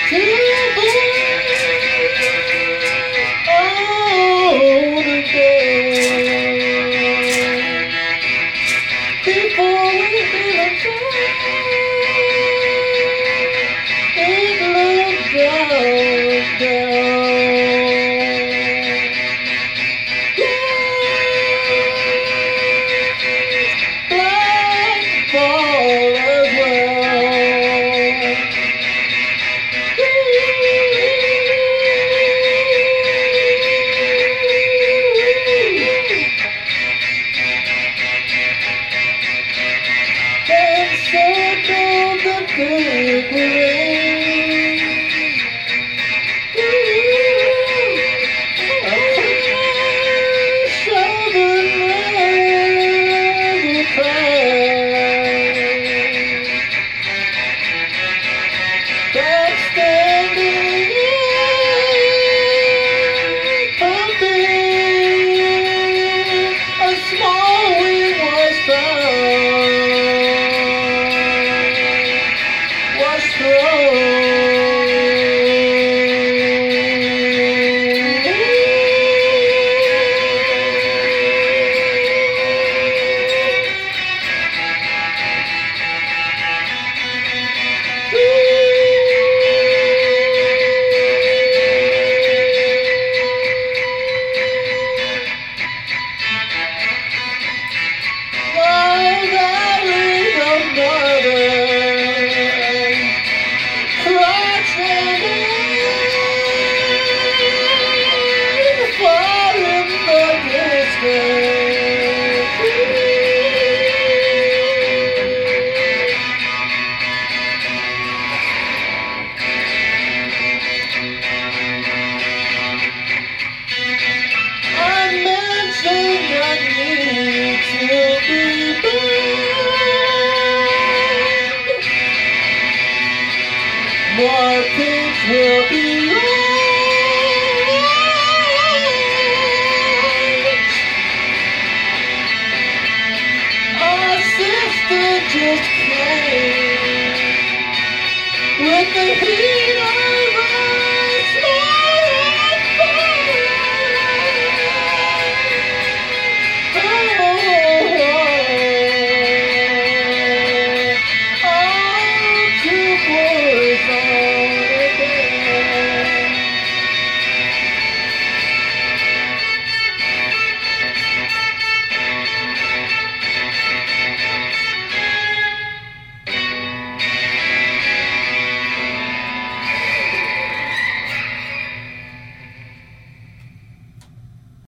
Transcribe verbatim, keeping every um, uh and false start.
to burn all again before we even try. It looks down, down. Black fall as well. Then circle the big ring. A crash of another crash. But standing pumping, a small wing was found, was thrown. More things will be